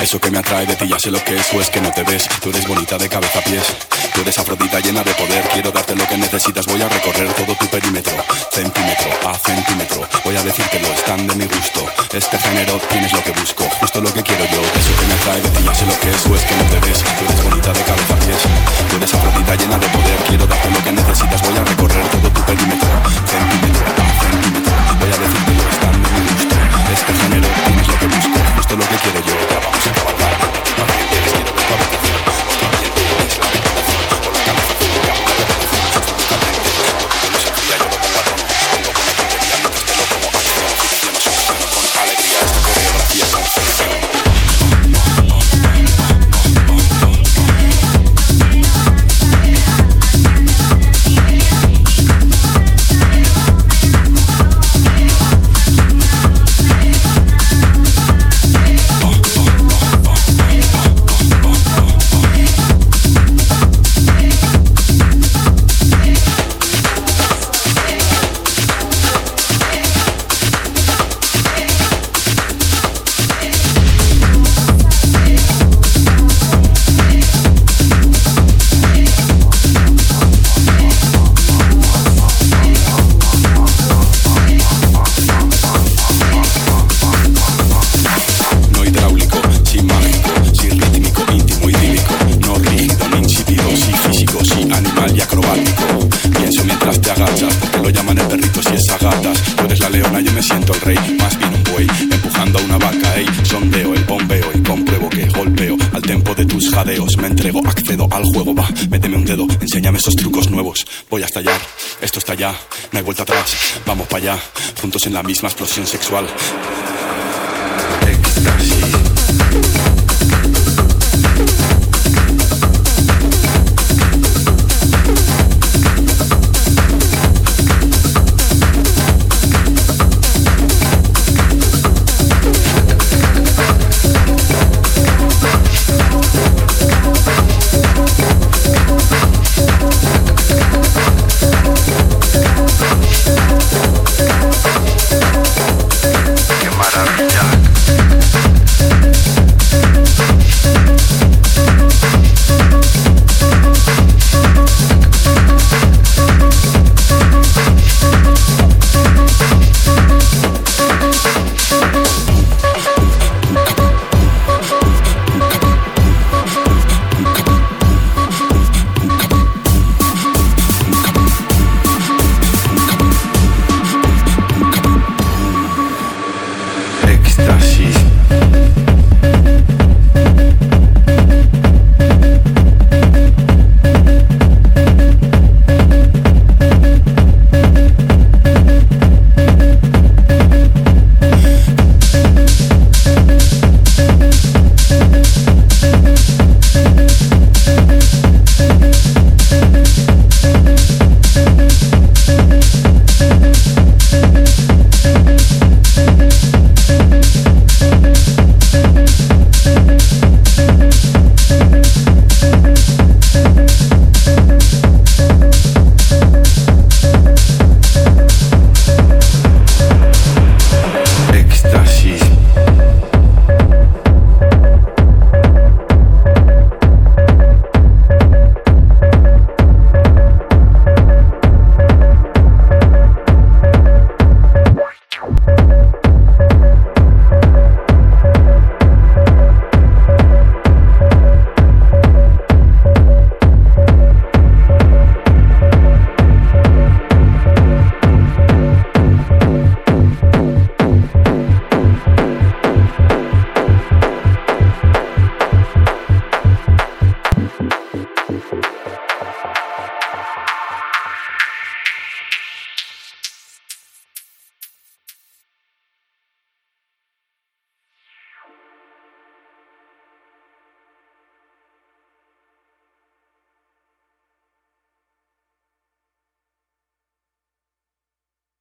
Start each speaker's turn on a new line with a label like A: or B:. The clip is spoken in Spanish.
A: Eso que me atrae de ti ya sé lo que es, o es que no te ves. Tú eres bonita de cabeza a pies, tú eres Afrodita llena de poder. Quiero darte lo que necesitas, voy a recorrer todo tu perímetro, centímetro a centímetro. Voy a decírtelo, están de mi gusto. Este género tienes lo que busco, justo lo que quiero yo. Eso que me atrae de ti ya sé lo que es, o es que no te ves. Tú eres bonita de cabeza a pies, tú eres Afrodita llena de poder. Quiero darte lo que necesitas, voy a recorrer todo tu perímetro, centímetro a centímetro. Voy a decírtelo, están de mi gusto. Este género tienes lo que busco, justo lo que quiero yo. Ya vamos a cabalgar. Me entrego, accedo al juego, va, méteme un dedo, enséñame esos trucos nuevos. Voy a estallar, esto está ya, no hay vuelta atrás, vamos para allá, juntos en la misma explosión sexual. Éxtasis.